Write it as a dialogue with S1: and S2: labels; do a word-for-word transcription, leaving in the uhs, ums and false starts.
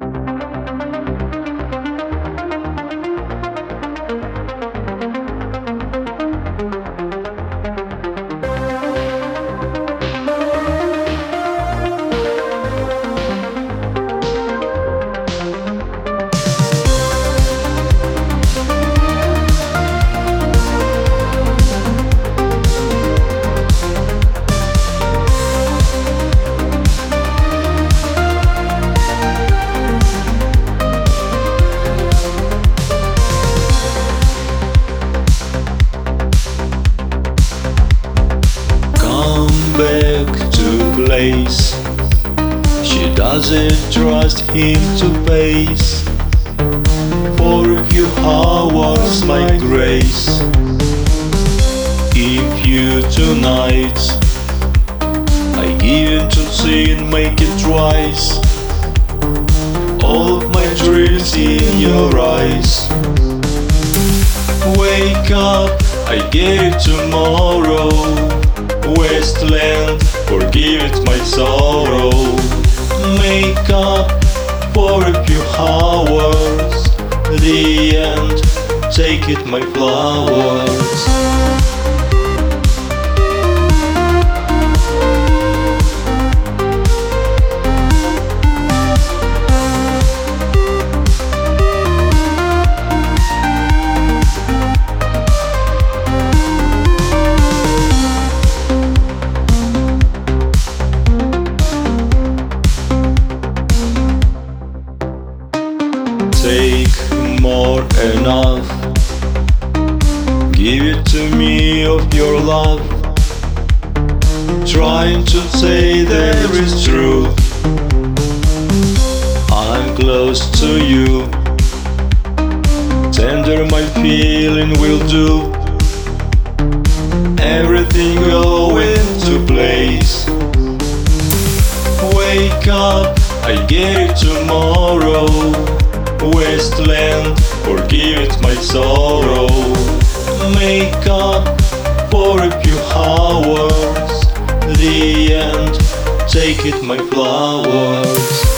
S1: Back to place. She doesn't trust him to pace for a few hours, my grace. If you tonight I give in to sin, make it twice. All of my dreams in your eyes. Wake up, I get it tomorrow. Wasteland, forgive it my sorrow. Make up for a few hours. The end, take it my flowers. Take more enough. Give it to me of your love. Trying to say there is truth. I'm close to you. Tender my feeling will do. Everything go into place. Wake up, I get it tomorrow. Wasteland, forgive it my sorrow. Make up for a few hours. The end, take it my flowers.